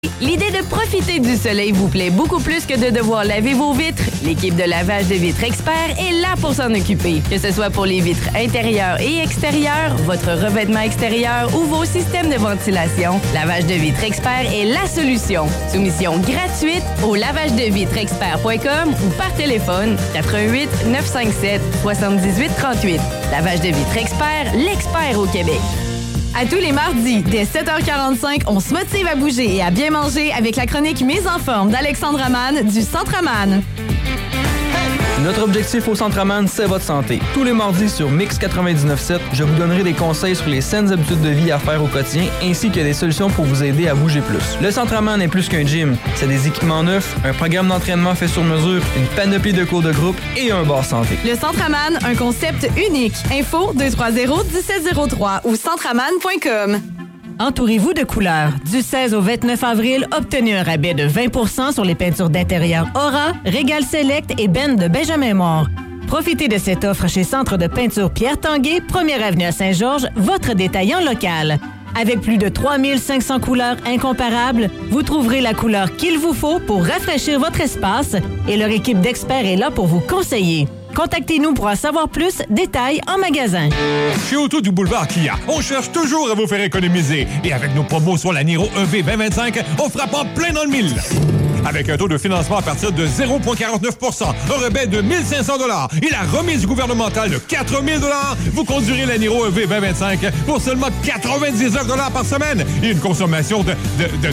L'idée de profiter du soleil vous plaît beaucoup plus que de devoir laver vos vitres? L'équipe de lavage de vitres Expert est là pour s'en occuper. Que ce soit pour les vitres intérieures et extérieures, votre revêtement extérieur ou vos systèmes de ventilation, Lavage de vitres Expert est la solution. Soumission gratuite au lavagedevitrexpert.com ou par téléphone 88 957 78 38. Lavage de vitres Expert, l'expert au Québec. À tous les mardis, dès 7h45, on se motive à bouger et à bien manger avec la chronique Mise en forme d'Alexandre Amann du Centre Amann. Notre objectif au Centre Amann, c'est votre santé. Tous les mardis sur Mix 99.7, je vous donnerai des conseils sur les saines habitudes de vie à faire au quotidien ainsi que des solutions pour vous aider à bouger plus. Le Centre Amann n'est plus qu'un gym. C'est des équipements neufs, un programme d'entraînement fait sur mesure, une panoplie de cours de groupe et un bar santé. Le Centre Amann, un concept unique. Info 230-1703 ou centreamann.com. Entourez-vous de couleurs. Du 16 au 29 avril, obtenez un rabais de 20 sur les peintures d'intérieur Aura, Régal Select et Ben de Benjamin Moore. Profitez de cette offre chez Centre de peinture Pierre Tanguay, 1er avenue à Saint-Georges, votre détaillant local. Avec plus de 3500 couleurs incomparables, vous trouverez la couleur qu'il vous faut pour rafraîchir votre espace et leur équipe d'experts est là pour vous conseiller. Contactez-nous pour en savoir plus. Détails en magasin. Chez Auto du Boulevard Kia, on cherche toujours à vous faire économiser. Et avec nos promos sur la Niro EV 2025, on frappe en plein dans le mille. Avec un taux de financement à partir de 0,49 %, un rebais de 1 500 $ et la remise gouvernementale de 4 000 $, vous conduirez la Niro EV 2025 pour seulement 99 $ par semaine et une consommation de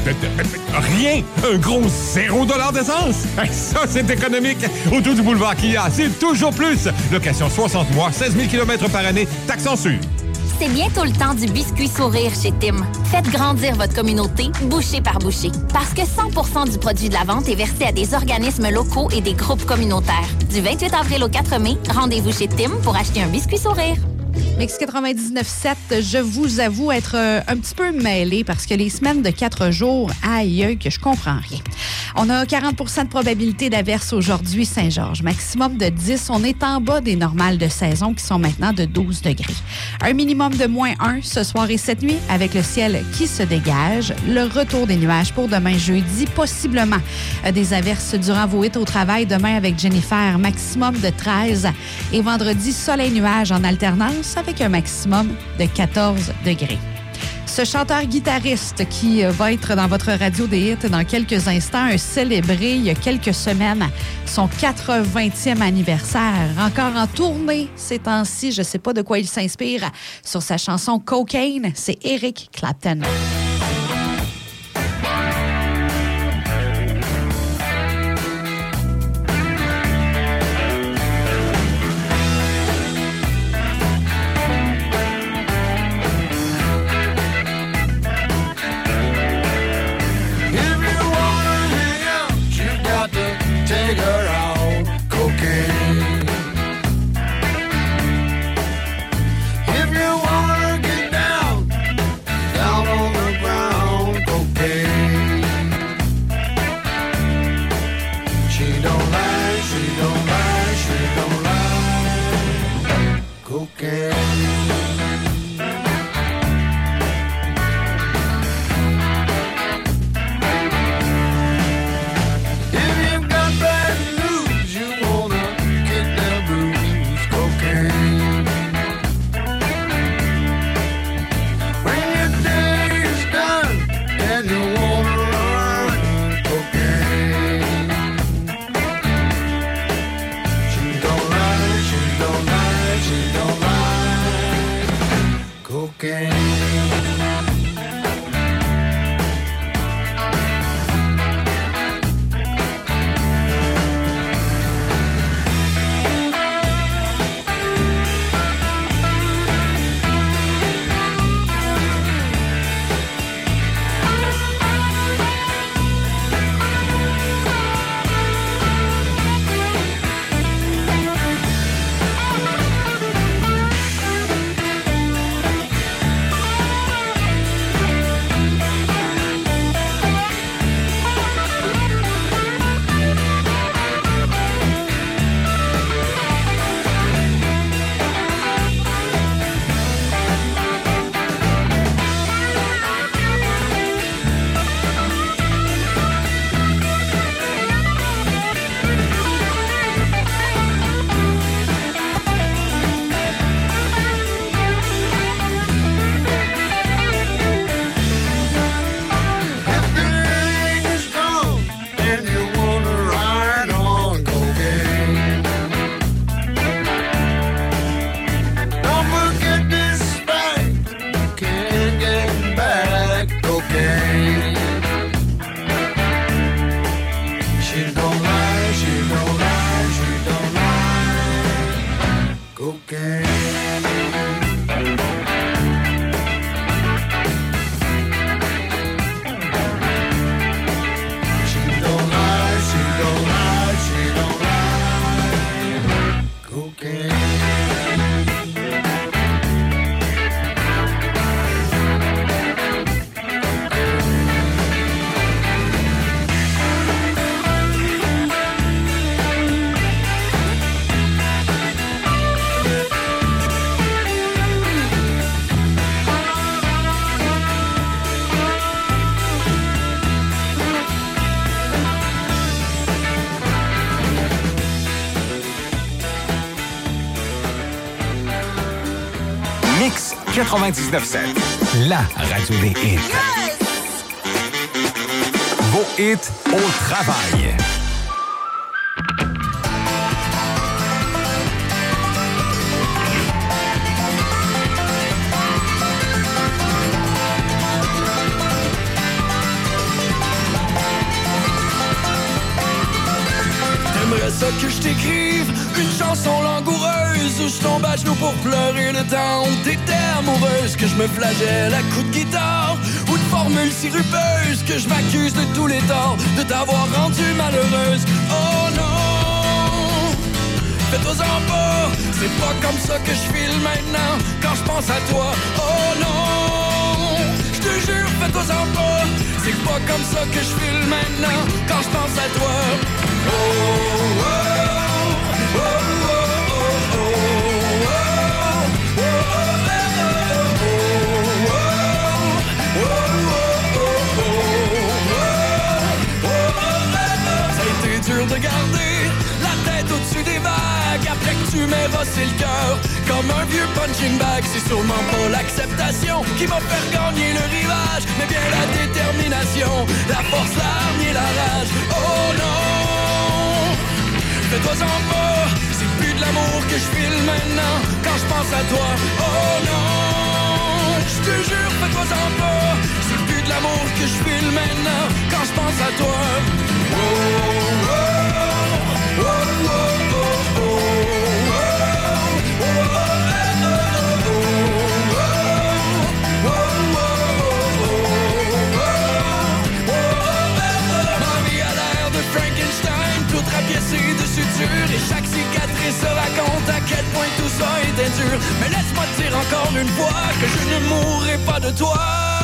rien. Un gros 0 $ d'essence. Ça, c'est économique. Autour du Boulevard Kia, c'est toujours plus. Location 60 mois, 16 000 km par année, taxes en sus. C'est bientôt le temps du biscuit sourire chez Tim. Faites grandir votre communauté, bouchée par bouchée. Parce que 100% du produit de la vente est versé à des organismes locaux et des groupes communautaires. Du 28 avril au 4 mai, rendez-vous chez Tim pour acheter un biscuit sourire. Mix 99.7, je vous avoue être un petit peu mêlée parce que les semaines de 4 jours, aïe, que je comprends rien. On a 40% de probabilité d'averse aujourd'hui, Saint-Georges. Maximum de 10. On est en bas des normales de saison qui sont maintenant de 12 degrés. Un minimum de -1 ce soir et cette nuit avec le ciel qui se dégage. Le retour des nuages pour demain jeudi. Possiblement des averses durant vos hits au travail demain avec Jennifer. Maximum de 13. Et vendredi, soleil-nuage en alternance avec un maximum de 14 degrés. Ce chanteur-guitariste qui va être dans votre radio des hits dans quelques instants a célébré il y a quelques semaines son 80e anniversaire. Encore en tournée ces temps-ci, je ne sais pas de quoi il s'inspire sur sa chanson Cocaine, c'est Eric Clapton. If you wanna get down on the 99.7, la radio des hits. Vos hits au travail. J'aimerais ça que je t'écrive une chanson langoureuse où je tombe à genoux pour pleurer le temps où t'étais amoureuse, que je me flagelle à coups de guitare ou de formules sirupeuses, que je m'accuse de tous les torts de t'avoir rendue malheureuse. Oh non, fais-toi-en pas, c'est pas comme ça que je file maintenant quand je pense à toi. Oh non, je te jure, fais-toi-en pas, c'est pas comme ça que je file maintenant quand je pense à toi. Oh, oh, oh, oh, oh, oh, ça a été dur de garder la tête au-dessus des vagues après que tu m'aies rossé le cœur comme un vieux punching bag. C'est sûrement pas l'acceptation qui m'a fait gagner le rivage, mais bien la détermination, la force, l'arme et la rage. Oh non, fais-toi-en pas, c'est plus de l'amour que je file maintenant quand je pense à toi. Oh non, je te jure, fais-toi-en pas, c'est plus de l'amour que je file maintenant quand je pense à toi. Oh, oh, oh, oh, oh, oh, oh. Rapiécé de suture et chaque cicatrice se raconte à quel point tout ça était dur. Mais laisse-moi te dire encore une fois que je ne mourrai pas de toi.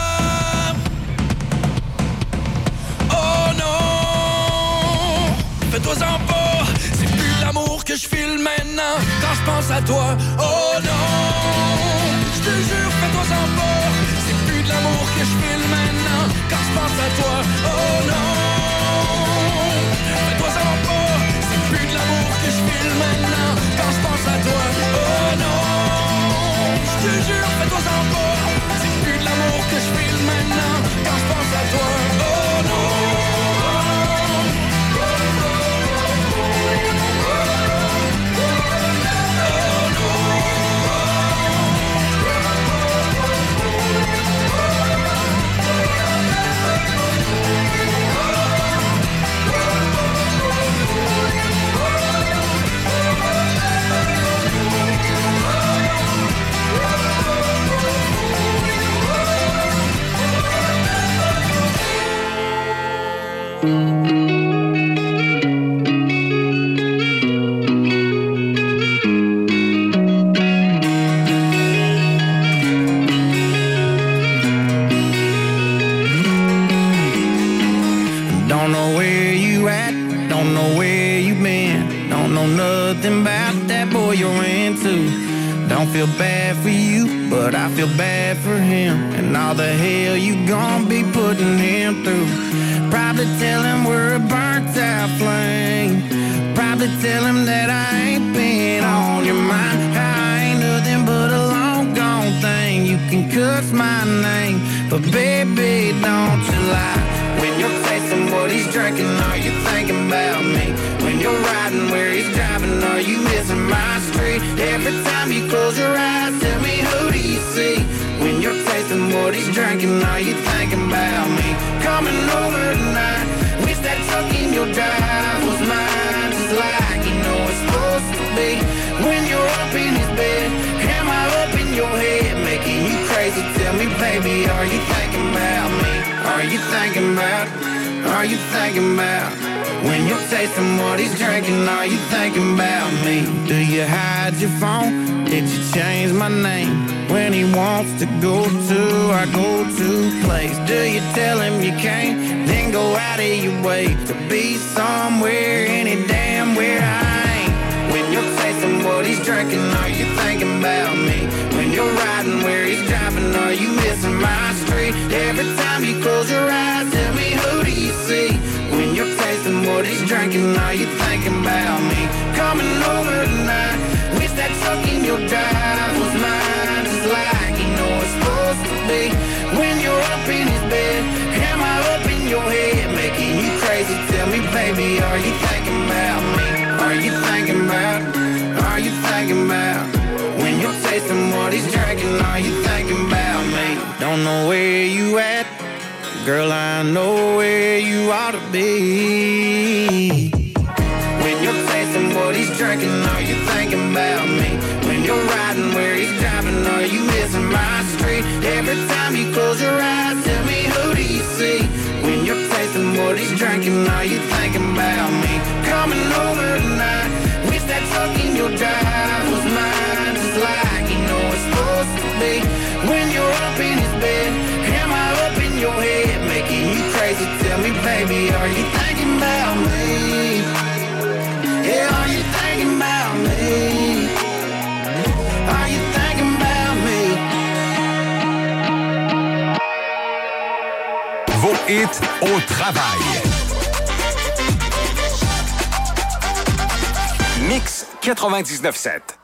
Oh non, fais-toi-en pas, c'est plus de l'amour que je file maintenant quand je pense à toi. Oh non, je te jure, fais-toi-en pas, c'est plus de l'amour que je file maintenant quand je pense à toi. Oh non, fais-toi-en pas, c'est plus de l'amour que je file maintenant quand je pense à toi. Oh non, je te jure, fais-toi-en pas, c'est plus de l'amour que je file maintenant quand je pense à toi. Oh non. Don't feel bad for you, but I feel bad for him and all the hell you gon' be putting him through. Probably tell him we're a burnt out flame. Probably tell him that I ain't been on your mind. I ain't nothing but a long gone thing. You can cuss my name, but baby, don't you lie. When you're tasting what he's drinking, are you thinking about me? When you're riding where he's driving, are you missing my street? Every time you close your eyes, tell me, who do you see? When you're tasting what he's drinking, are you thinking about me? Coming over tonight, wish that truck in your drive was mine, just like you know it's supposed to be. When you're up in his bed, am I up in your head, making you crazy? Tell me, baby, are you thinking about me? Are you thinking about? Are you thinking about? When you're tasting what he's drinking, are you thinking about me? Do you hide your phone? Did you change my name? When he wants to go to our go-to place, do you tell him you can't? Then go out of your way to be somewhere, any damn where I ain't. When you're tasting what he's drinking, are you thinking about me? When you're riding where he's driving, are you missing my street? Every time you close your eyes, tell me, who do you see? When you're tasting what he's drinking, are you thinking about me? Coming over tonight, wish that truck in your drive was mine, just like you know baby, are you thinking about me? Are you thinking about when you're tasting what he's drinking? Are you thinking about me? Don't know where you at, girl, I know where you ought to be. When you're tasting what he's drinking, are you thinking about me? When you're riding where he's driving, are you missing my street? Every time you close your eyes, tell me, who do you see? When you're tasting what he's drinking, are you thinking about me? Coming over tonight, wish that truck in your drive was mine, just like you know it's supposed to be. When you're up in his bed, am I up in your head, making you crazy? Tell me, baby, are you thinking about me? Yeah, are you thinking about me? Are you thinking about me? Vos hits au travail. Mix 99.7.